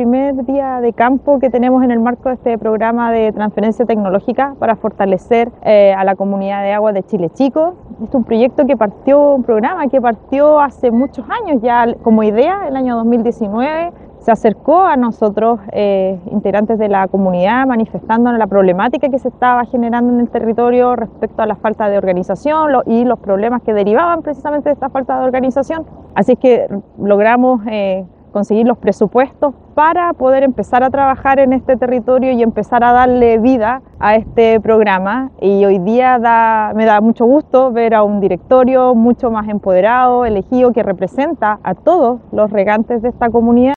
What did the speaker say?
primer día de campo que tenemos en el marco de este programa de transferencia tecnológica para fortalecer a la comunidad de agua de Chile Chico. Es un proyecto que partió, un programa que partió hace muchos años ya como idea, el año 2019. Se acercó a nosotros, integrantes de la comunidad, manifestándonos la problemática que se estaba generando en el territorio respecto a la falta de organización y los problemas que derivaban precisamente de esta falta de organización. Así es que logramos conseguir los presupuestos para poder empezar a trabajar en este territorio y empezar a darle vida a este programa. Y hoy día me da mucho gusto ver a un directorio mucho más empoderado, elegido, que representa a todos los regantes de esta comunidad.